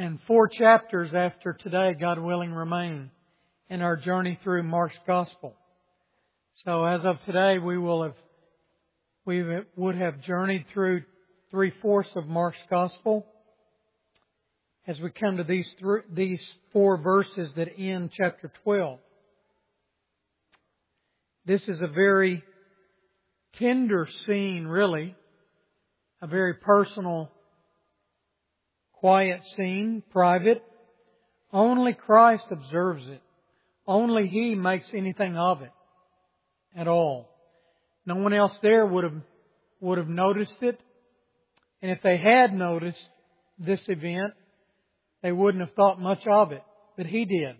and 4 chapters after today, God willing, remain in our journey through Mark's Gospel. So as of today, we would have journeyed through 3/4 of Mark's Gospel as we come to these 4 verses that end chapter 12. This is a very tender scene, really. A very personal, quiet scene, private. Only Christ observes it. Only He makes anything of it at all. No one else there would have noticed it. And if they had noticed this event, they wouldn't have thought much of it. But He did.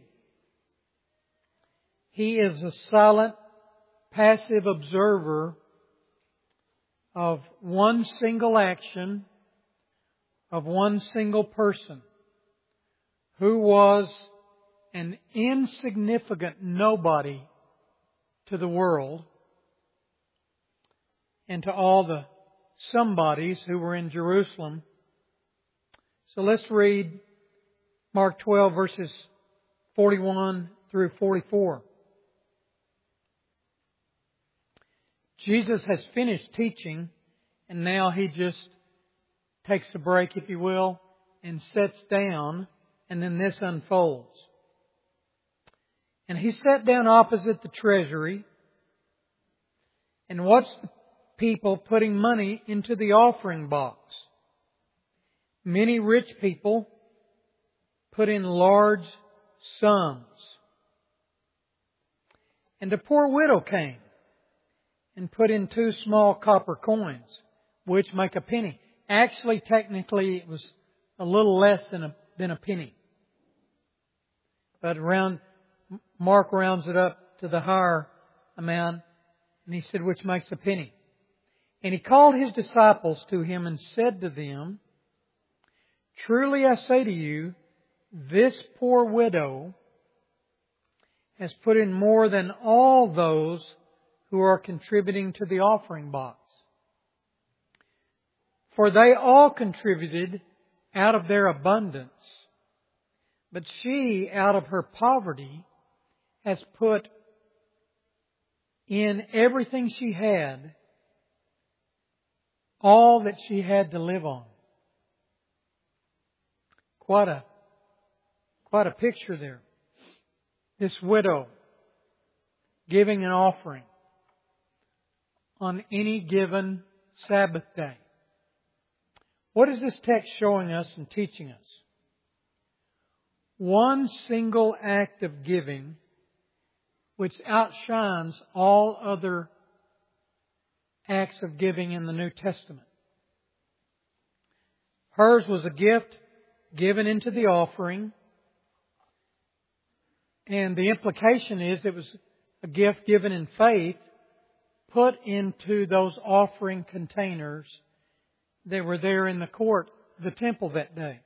He is a silent, passive observer of one single action of one single person who was an insignificant nobody to the world and to all the somebodies who were in Jerusalem. So let's read Mark 12 verses 41 through 44. Jesus has finished teaching, and now He just takes a break, if you will, and sits down, and then this unfolds. And He sat down opposite the treasury and watched the people putting money into the offering box. Many rich people put in large sums. And a poor widow came and put in 2 small copper coins, which make a penny. Actually, technically, it was a little less than a penny. But Mark rounds it up to the higher amount, and he said, which makes a penny. And He called His disciples to Him and said to them, truly I say to you, this poor widow has put in more than all those who are contributing to the offering box. For they all contributed out of their abundance, but she, out of her poverty, has put in everything she had, all that she had to live on. Quite a picture there. This widow giving an offering on any given Sabbath day. What is this text showing us and teaching us? One single act of giving which outshines all other acts of giving in the New Testament. Hers was a gift given into the offering, and the implication is it was a gift given in faith, put into those offering containers that were there in the court, the temple that day.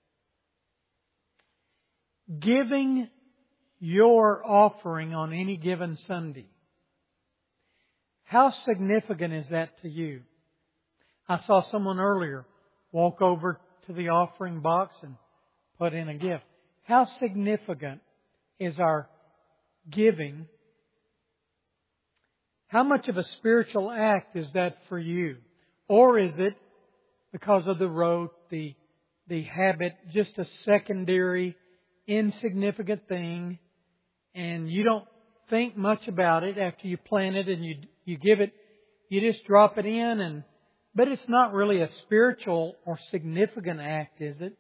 Giving your offering on any given Sunday. How significant is that to you? I saw someone earlier walk over to the offering box and put in a gift. How significant is our giving? How much of a spiritual act is that for you? Or is it, because of the rote, the habit, just a secondary, insignificant thing, and you don't think much about it after you plant it and you give it, you just drop it in, but it's not really a spiritual or significant act, is it?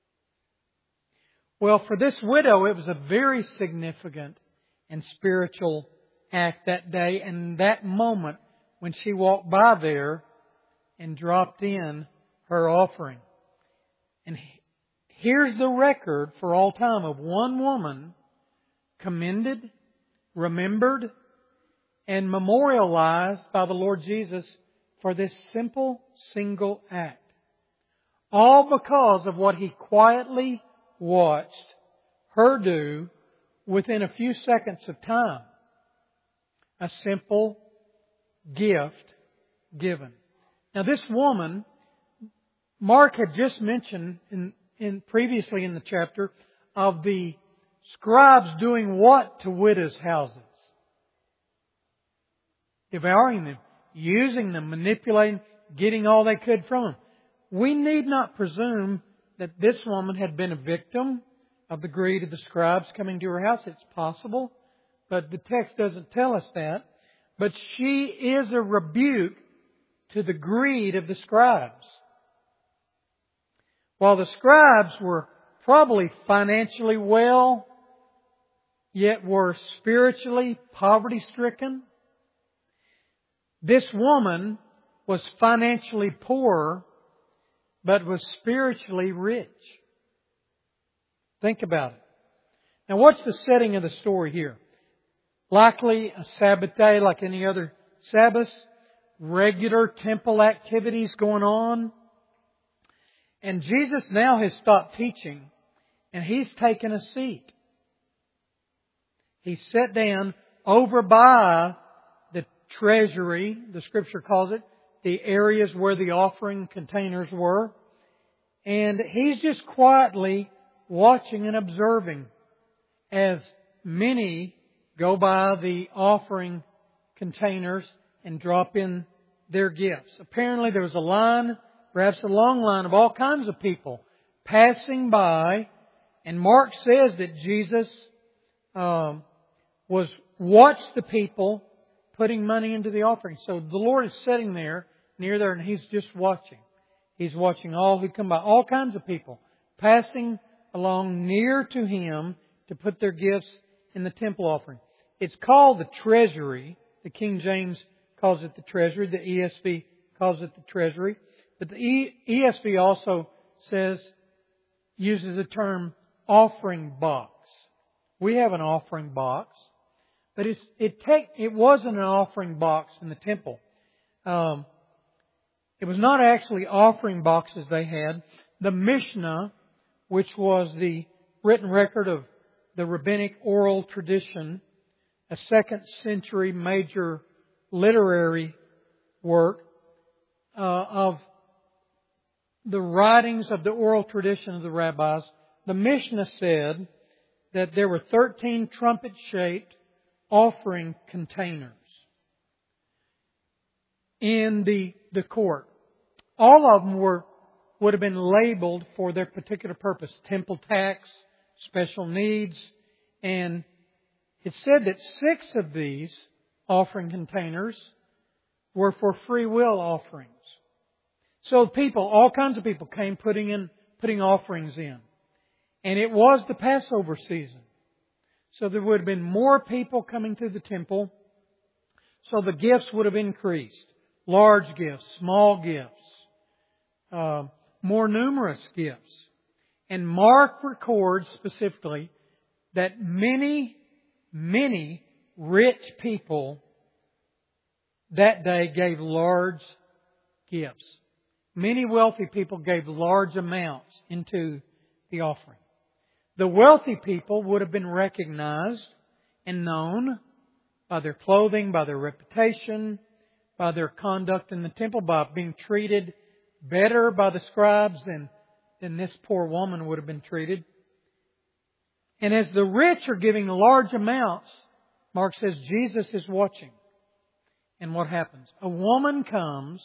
Well, for this widow, it was a very significant and spiritual act that day and that moment when she walked by there and dropped in her offering. And here's the record for all time of one woman commended, remembered, and memorialized by the Lord Jesus for this simple, single act. All because of what He quietly watched her do within a few seconds of time. A simple gift given. Now this woman, Mark had just mentioned in previously in the chapter of the scribes doing what to widows' houses? Devouring them, using them, manipulating, getting all they could from them. We need not presume that this woman had been a victim of the greed of the scribes coming to her house. It's possible, but the text doesn't tell us that. But she is a rebuke to the greed of the scribes. While the scribes were probably financially well, yet were spiritually poverty-stricken, this woman was financially poor, but was spiritually rich. Think about it. Now, what's the setting of the story here? Likely a Sabbath day like any other Sabbath. Regular temple activities going on. And Jesus now has stopped teaching and He's taken a seat. He's sat down over by the treasury, the Scripture calls it, the areas where the offering containers were. And He's just quietly watching and observing as many go by the offering containers and drop in their gifts. Apparently there was a line, perhaps a long line of all kinds of people passing by. And Mark says that Jesus watched the people putting money into the offering. So the Lord is sitting there, near there, and He's just watching. He's watching all who come by, all kinds of people passing along near to Him to put their gifts in the temple offering. It's called the treasury. The King James calls it the treasury. The ESV calls it the treasury. But the ESV also uses the term offering box. We have an offering box, but it wasn't an offering box in the temple. It was not actually offering boxes they had. The Mishnah, which was the written record of the rabbinic oral tradition, a 2nd century major literary work of the writings of the oral tradition of the rabbis, the Mishnah said that there were 13 trumpet-shaped offering containers in the court. All of them would have been labeled for their particular purpose. Temple tax, special needs, and it said that 6 of these offering containers were for free will offerings. So people, all kinds of people came putting offerings in. And it was the Passover season. So there would have been more people coming to the temple. So the gifts would have increased. Large gifts, small gifts, more numerous gifts. And Mark records specifically that many rich people that day gave large gifts. Many wealthy people gave large amounts into the offering. The wealthy people would have been recognized and known by their clothing, by their reputation, by their conduct in the temple, by being treated better by the scribes than this poor woman would have been treated. And as the rich are giving large amounts, Mark says Jesus is watching. And what happens? A woman comes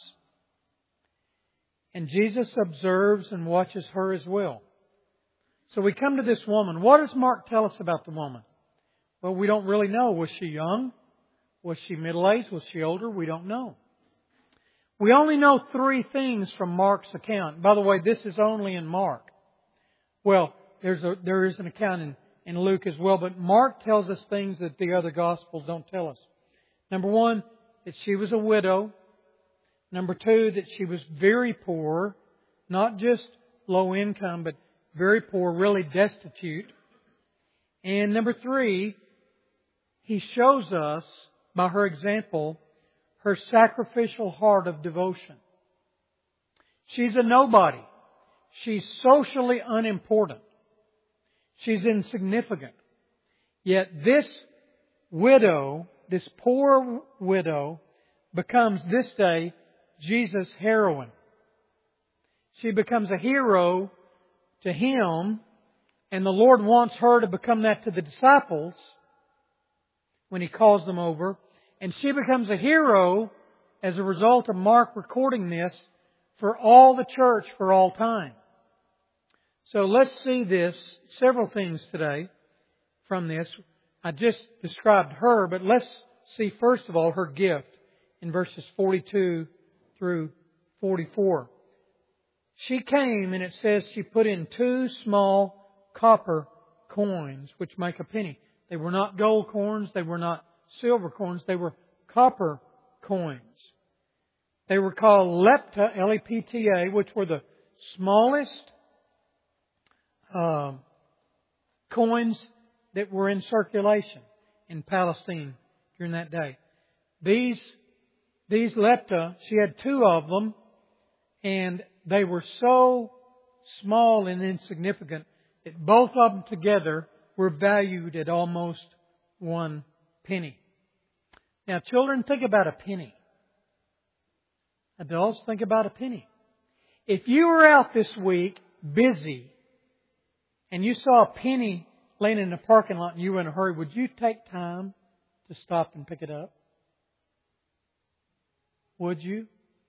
and Jesus observes and watches her as well. So we come to this woman. What does Mark tell us about the woman? Well, we don't really know. Was she young? Was she middle-aged? Was she older? We don't know. We only know 3 things from Mark's account. By the way, this is only in Mark. Well, there is an account in Luke as well, but Mark tells us things that the other Gospels don't tell us. Number 1, that she was a widow. Number 2, that she was very poor, not just low income, but very poor, really destitute. And number 3, he shows us, by her example, her sacrificial heart of devotion. She's a nobody. She's socially unimportant. She's insignificant. Yet this widow, this poor widow, becomes this day Jesus' heroine. She becomes a hero to Him, and the Lord wants her to become that to the disciples when He calls them over. And she becomes a hero as a result of Mark recording this for all the church for all time. So let's see this, several things today from this. I just described her, but let's see first of all her gift in verses 42 through 44. She came, and it says she put in 2 small copper coins, which make a penny. They were not gold coins, they were not silver coins, they were copper coins. They were called lepta, L-E-P-T-A, which were the smallest coins that were in circulation in Palestine during that day. These lepta, she had 2 of them, and they were so small and insignificant that both of them together were valued at almost 1 penny. Now, children, think about a penny. Adults, think about a penny. If you were out this week busy and you saw a penny laying in the parking lot and you were in a hurry, would you take time to stop and pick it up? Would you?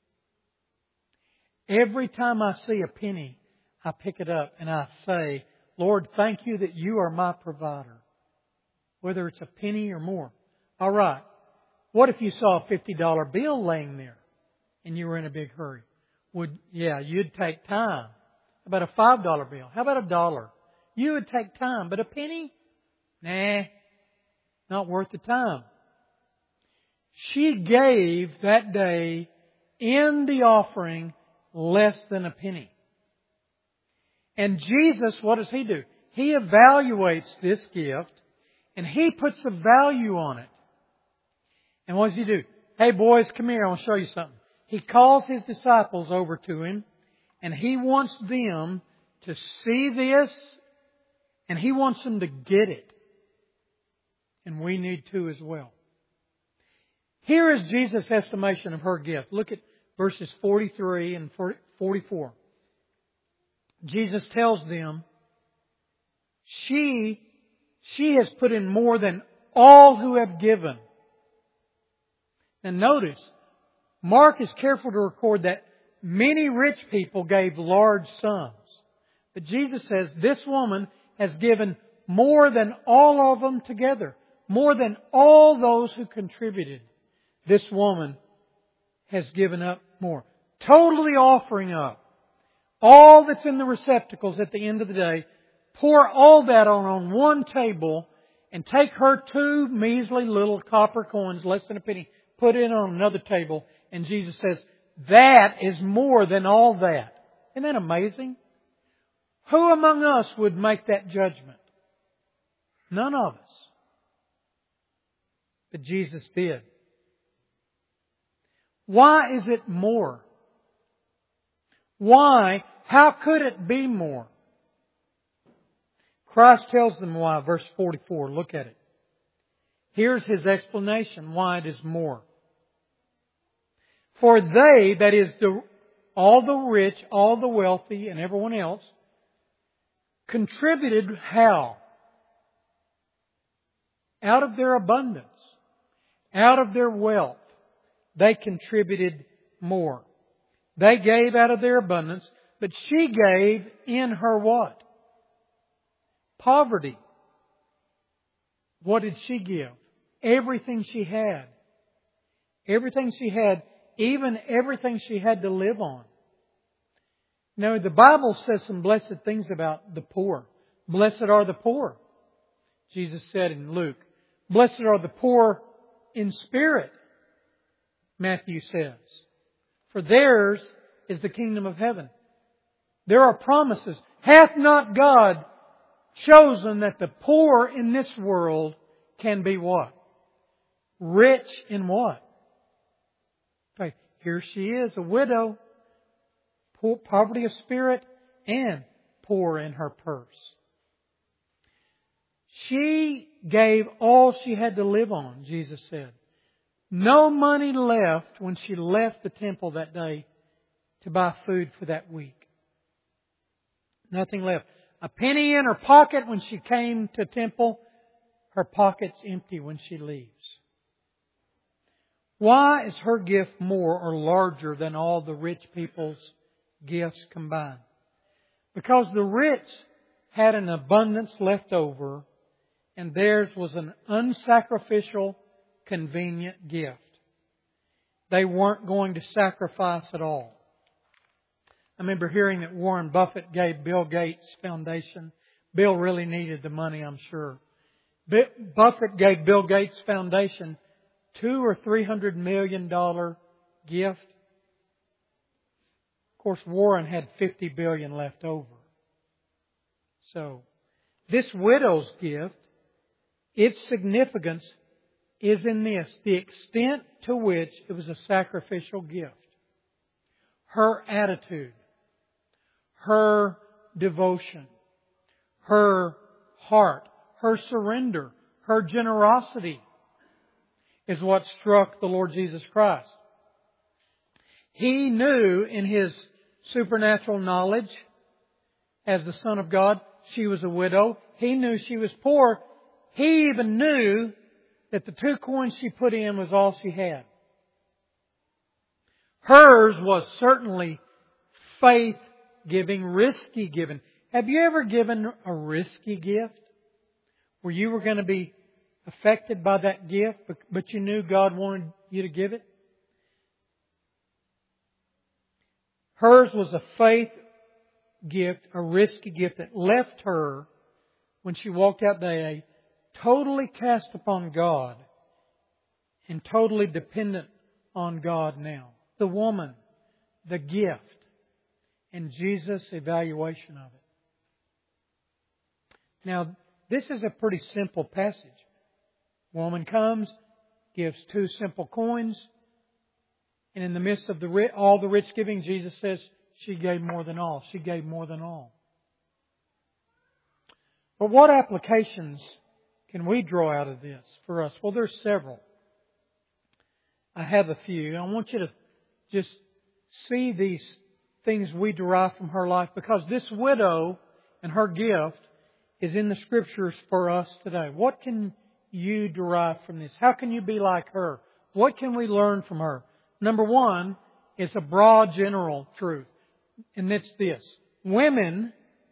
Every time I see a penny, I pick it up and I say, Lord, thank You that You are my provider. Whether it's a penny or more. All right. What if you saw a $50 bill laying there and you were in a big hurry? You'd take time. How about a $5 bill? How about $1? You would take time. But a penny? Nah, not worth the time. She gave that day in the offering less than a penny. And Jesus, what does He do? He evaluates this gift and He puts a value on it. And what does He do? Hey boys, come here, I want to show you something. He calls His disciples over to Him and He wants them to see this and He wants them to get it. And we need to as well. Here is Jesus' estimation of her gift. Look at verses 43 and 44. Jesus tells them, she has put in more than all who have given. And notice, Mark is careful to record that many rich people gave large sums. But Jesus says this woman has given more than all of them together. More than all those who contributed. This woman has given up more. Totally offering up all that's in the receptacles at the end of the day. Pour all that on one table and take her 2 measly little copper coins, less than a penny, put it on another table. And Jesus says, that is more than all that. Isn't that amazing? Who among us would make that judgment? None of us. But Jesus did. Why is it more? Why? How could it be more? Christ tells them why. Verse 44. Look at it. Here's His explanation why it is more. For they, that is all the rich, all the wealthy, and everyone else, contributed how? Out of their abundance. Out of their wealth. They contributed more. They gave out of their abundance, but she gave in her what? Poverty. What did she give? Everything she had. Everything she had, even everything she had to live on. Now, the Bible says some blessed things about the poor. Blessed are the poor. Jesus said in Luke. Blessed are the poor in spirit. Matthew says. For theirs is the kingdom of heaven. There are promises. Hath not God chosen that the poor in this world can be what? Rich in what? Okay, here she is, a widow, poor, poverty of spirit, and poor in her purse. She gave all she had to live on, Jesus said. No money left when she left the temple that day to buy food for that week. Nothing left. A penny in her pocket when she came to temple. Her pocket's empty when she leaves. Why is her gift more or larger than all the rich people's gifts combined? Because the rich had an abundance left over, and theirs was an unsacrificial, convenient gift. They weren't going to sacrifice at all. I remember hearing that Warren Buffett gave Bill Gates Foundation. Bill really needed the money, I'm sure. Buffett gave Bill Gates Foundation $200 or $300 million gift. Of course, Warren had $50 billion left over. So, this widow's gift, its significance is in this: the extent to which it was a sacrificial gift. Her attitude, her devotion, her heart, her surrender, her generosity is what struck the Lord Jesus Christ. He knew in His supernatural knowledge as the Son of God, she was a widow. He knew she was poor. He even knew that the 2 coins she put in was all she had. Hers was certainly faith-giving, risky giving. Have you ever given a risky gift where you were going to be affected by that gift, but you knew God wanted you to give it? Hers was a faith gift, a risky gift that left her, when she walked out that day, totally cast upon God and totally dependent on God now. The woman, the gift, and Jesus' evaluation of it. Now, this is a pretty simple passage. Woman comes, gives 2 simple coins, and in the midst of all the rich giving, Jesus says she gave more than all. She gave more than all. But what applications can we draw out of this for us? Well, there's several. I have a few. I want you to just see these things we derive from her life, because this widow and her gift is in the Scriptures for us today. What can you derive from this? How can you be like her? What can we learn from her? Number one is a broad general truth, and it's this: women,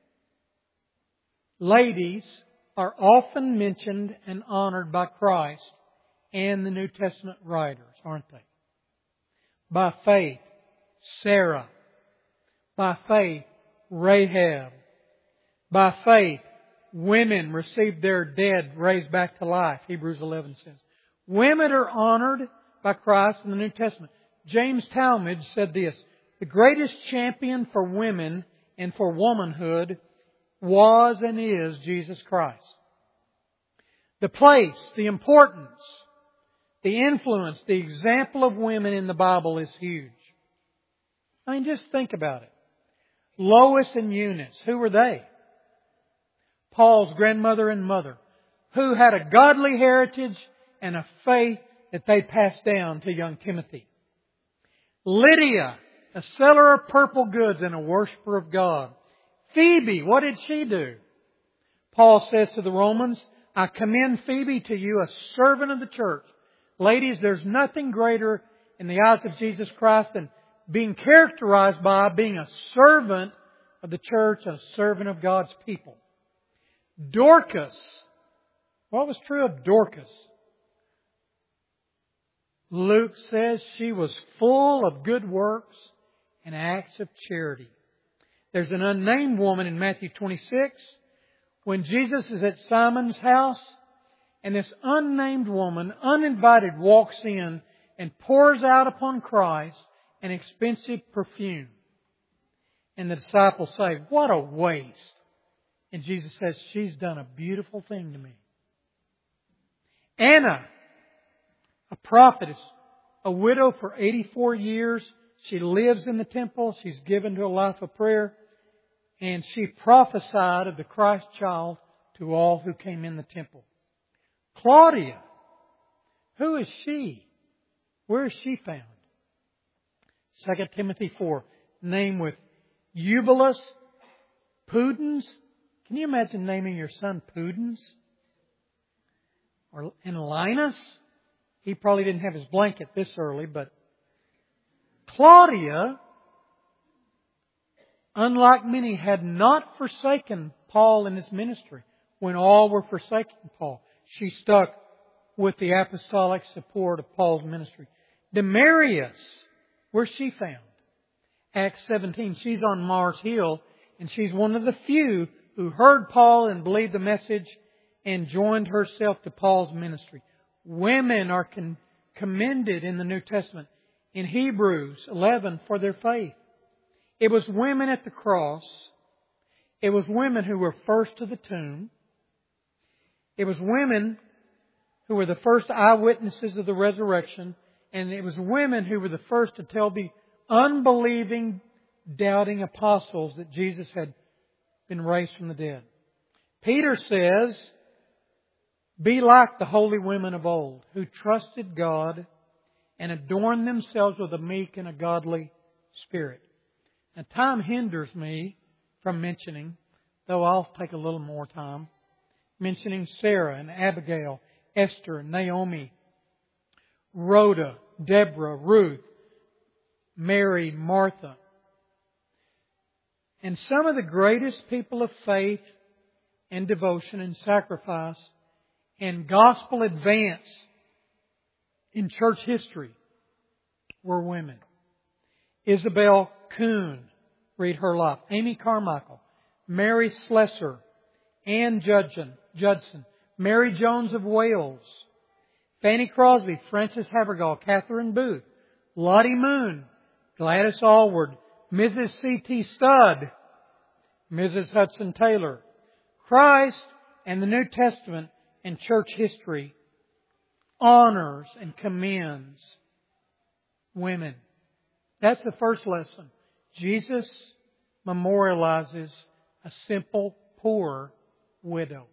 ladies, are often mentioned and honored by Christ and the New Testament writers, aren't they? By faith, Sarah. By faith, Rahab. By faith, women received their dead raised back to life, Hebrews 11 says. Women are honored by Christ in the New Testament. James Talmage said this: the greatest champion for women and for womanhood was and is Jesus Christ. The place, the importance, the influence, the example of women in the Bible is huge. I mean, just think about it. Lois and Eunice, who were they? Paul's grandmother and mother, who had a godly heritage and a faith that they passed down to young Timothy. Lydia, a seller of purple goods and a worshiper of God. Phoebe, what did she do? Paul says to the Romans, I commend Phoebe to you, a servant of the church. Ladies, there's nothing greater in the eyes of Jesus Christ than being characterized by being a servant of the church, a servant of God's people. Dorcas. What was true of Dorcas? Luke says she was full of good works and acts of charity. There's an unnamed woman in Matthew 26 when Jesus is at Simon's house, and this unnamed woman, uninvited, walks in and pours out upon Christ an expensive perfume. And the disciples say, what a waste. And Jesus says, she's done a beautiful thing to me. Anna, a prophetess, a widow for 84 years. She lives in the temple. She's given to a life of prayer. And she prophesied of the Christ child to all who came in the temple. Claudia, who is she? Where is she found? 2 Timothy 4, named with Eubulus, Pudens. Can you imagine naming your son Pudens? And Linus? He probably didn't have his blanket this early, but Claudia, unlike many, had not forsaken Paul and his ministry when all were forsaking Paul. She stuck with the apostolic support of Paul's ministry. Demarius, where's she found? Acts 17. She's on Mars Hill, and she's one of the few who heard Paul and believed the message and joined herself to Paul's ministry. Women are commended in the New Testament in Hebrews 11 for their faith. It was women at the cross. It was women who were first to the tomb. It was women who were the first eyewitnesses of the resurrection. And it was women who were the first to tell the unbelieving, doubting apostles that Jesus had been raised from the dead. Peter says, "Be like the holy women of old, who trusted God and adorned themselves with a meek and a godly spirit." Now, time hinders me from mentioning, though I'll take a little more time, mentioning Sarah and Abigail, Esther and Naomi, Rhoda, Deborah, Ruth, Mary, Martha. And some of the greatest people of faith and devotion and sacrifice and gospel advance in church history were women. Isabel Kuhn, read her life. Amy Carmichael, Mary Slessor, Anne Judson, Mary Jones of Wales, Fanny Crosby, Frances Havergal, Catherine Booth, Lottie Moon, Gladys Allward, Mrs. C.T. Studd, Mrs. Hudson Taylor. Christ and the New Testament and church history honors and commends women. That's the first lesson. Jesus memorializes a simple, poor widow.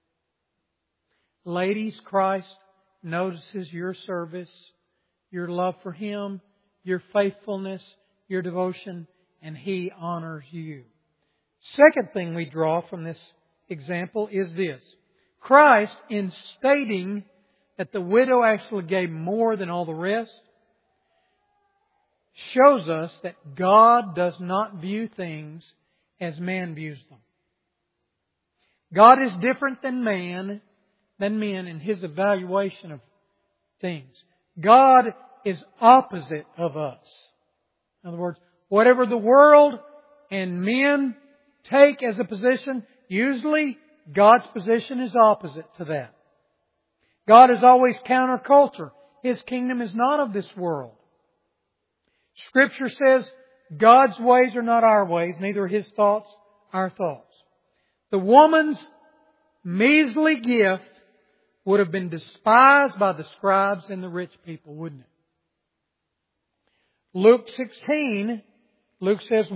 Ladies, Christ notices your service, your love for Him, your faithfulness, your devotion, and He honors you. Second thing we draw from this example is this. Christ, in stating that the widow actually gave more than all the rest, shows us that God does not view things as man views them. God is different than men in His evaluation of things. God is opposite of us. In other words, whatever the world and men take as a position, usually God's position is opposite to that. God is always counterculture. His kingdom is not of this world. Scripture says God's ways are not our ways, neither are His thoughts our thoughts. The woman's measly gift would have been despised by the scribes and the rich people, wouldn't it? Luke 16, Luke says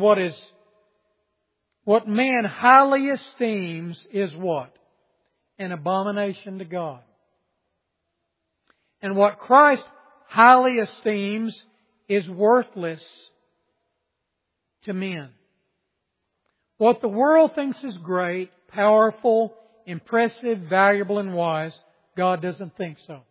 what man highly esteems is what? An abomination to God. And what Christ highly esteems is worthless to men. What the world thinks is great, powerful, impressive, valuable, and wise, God doesn't think so.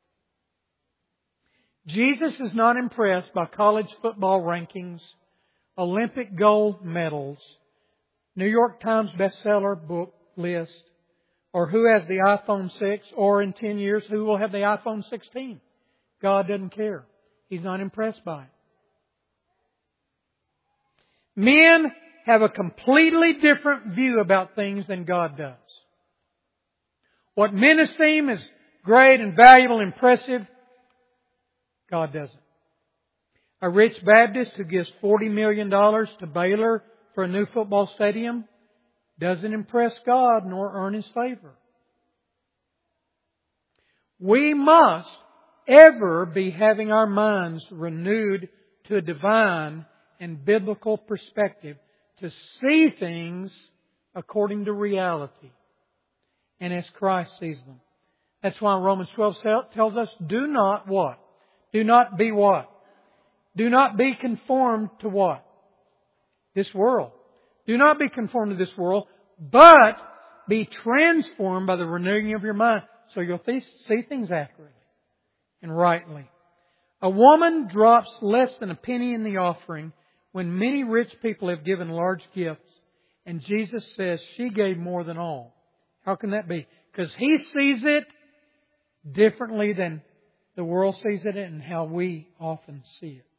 Jesus is not impressed by college football rankings, Olympic gold medals, New York Times bestseller book list, or who has the iPhone 6, or in 10 years, who will have the iPhone 16. God doesn't care. He's not impressed by it. Men have a completely different view about things than God does. What men esteem as great and valuable and impressive, God doesn't. A rich Baptist who gives $40 million to Baylor for a new football stadium doesn't impress God nor earn His favor. We must ever be having our minds renewed to a divine and biblical perspective to see things according to reality and as Christ sees them. That's why Romans 12 tells us, do not what? Do not be what? Do not be conformed to what? This world. Do not be conformed to this world, but be transformed by the renewing of your mind, so you'll see things accurately and rightly. A woman drops less than a penny in the offering when many rich people have given large gifts, and Jesus says she gave more than all. How can that be? Because He sees it differently than the world sees it and how we often see it.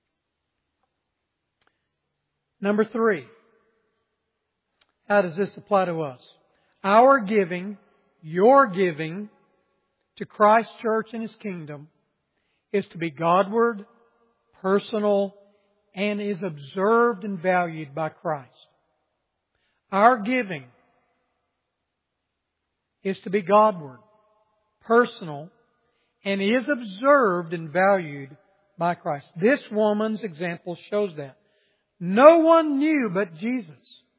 Number 3. How does this apply to us? Our giving, your giving to Christ's church and His kingdom is to be Godward, personal, and is observed and valued by Christ. Our giving is to be Godward, personal, and is observed and valued by Christ. This woman's example shows that. No one knew but Jesus.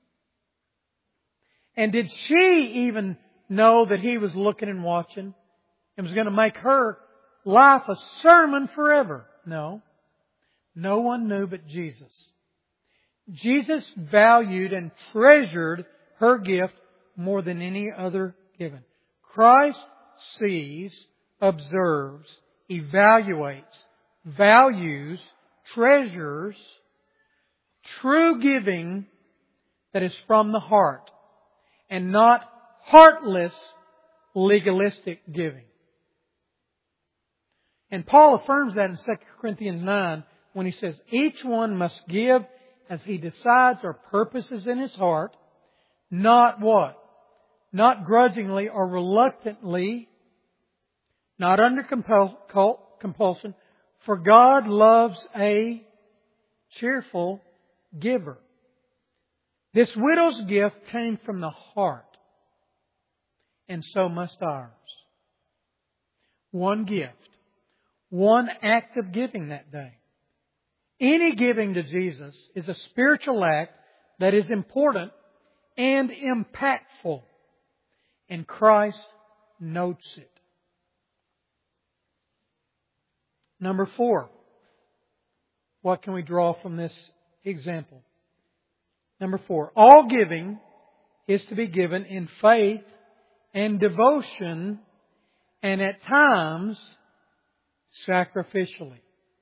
And did she even know that He was looking and watching and was going to make her life a sermon forever? No. No one knew but Jesus. Jesus valued and treasured her gift more than any other given. Christ sees, observes, evaluates, values, treasures true giving that is from the heart and not heartless, legalistic giving. And Paul affirms that in 2 Corinthians 9 when he says, each one must give as he decides or purposes in his heart, not what? Not grudgingly or reluctantly, not under compulsion, for God loves a cheerful giver. This widow's gift came from the heart, and so must ours. One gift, one act of giving that day. Any giving to Jesus is a spiritual act that is important and impactful, and Christ notes it. Number 4. What can we draw from this example? Number 4. All giving is to be given in faith and devotion, and at times sacrificially.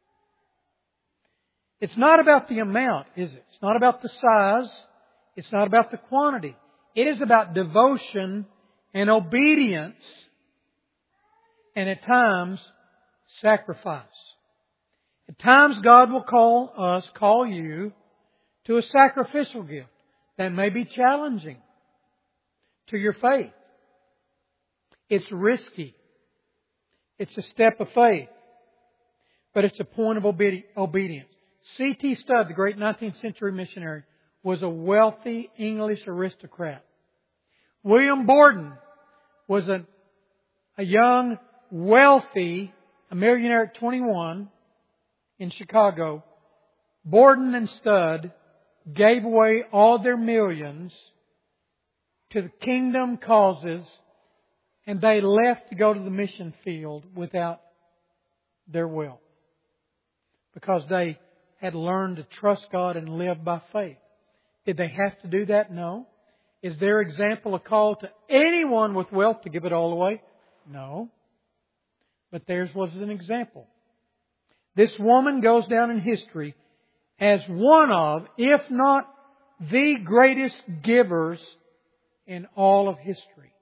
It's not about the amount, is it? It's not about the size. It's not about the quantity. It is about devotion and obedience, and at times sacrifice. At times God will call you to a sacrificial gift that may be challenging to your faith. It's risky. It's a step of faith. But it's a point of obedience. C.T. Studd, the great 19th century missionary, was a wealthy English aristocrat. William Borden was a young, wealthy, a millionaire at 21 in Chicago. Borden and Studd gave away all their millions to the kingdom causes, and they left to go to the mission field without their wealth because they had learned to trust God and live by faith. Did they have to do that? No. Is their example a call to anyone with wealth to give it all away? No. But theirs was an example. This woman goes down in history as one of, if not the greatest givers in all of history.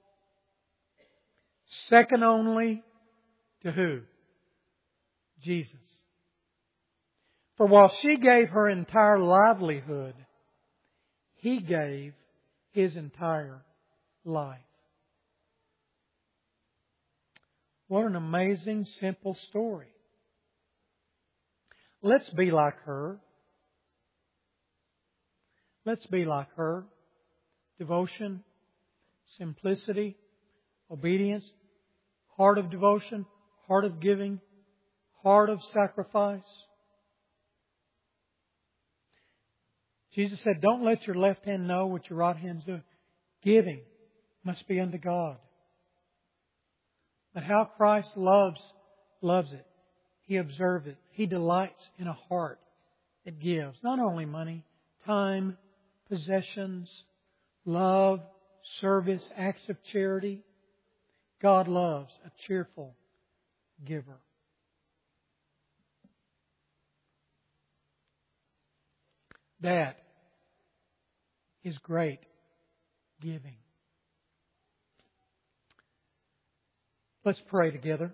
Second only to who? Jesus. For while she gave her entire livelihood, He gave His entire life. What an amazing, simple story. Let's be like her. Let's be like her. Devotion, simplicity, obedience, heart of devotion, heart of giving, heart of sacrifice. Jesus said, don't let your left hand know what your right hand's doing. Giving must be unto God. But how Christ loves it. He observes it. He delights in a heart that gives not only money, time, possessions, love, service, acts of charity. God loves a cheerful giver. That is great giving. Let's pray together.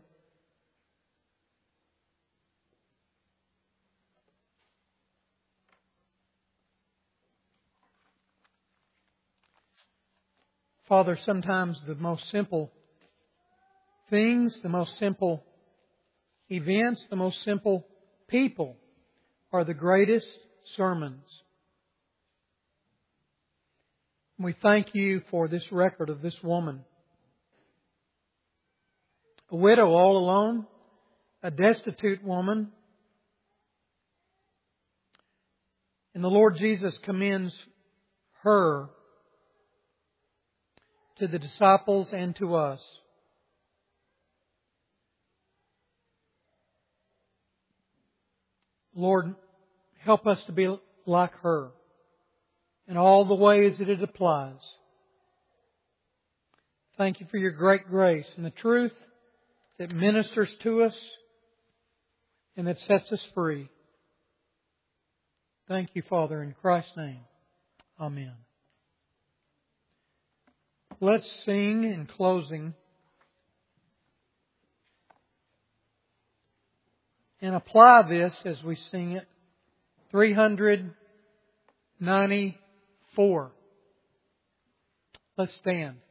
Father, sometimes the most simple things, the most simple events, the most simple people are the greatest sermons. We thank You for this record of this woman. A widow all alone, a destitute woman. And the Lord Jesus commends her to the disciples and to us. Lord, help us to be like her in all the ways that it applies. Thank You for Your great grace and the truth that ministers to us and that sets us free. Thank You, Father, in Christ's name. Amen. Let's sing in closing and apply this as we sing it. 394. Let's stand.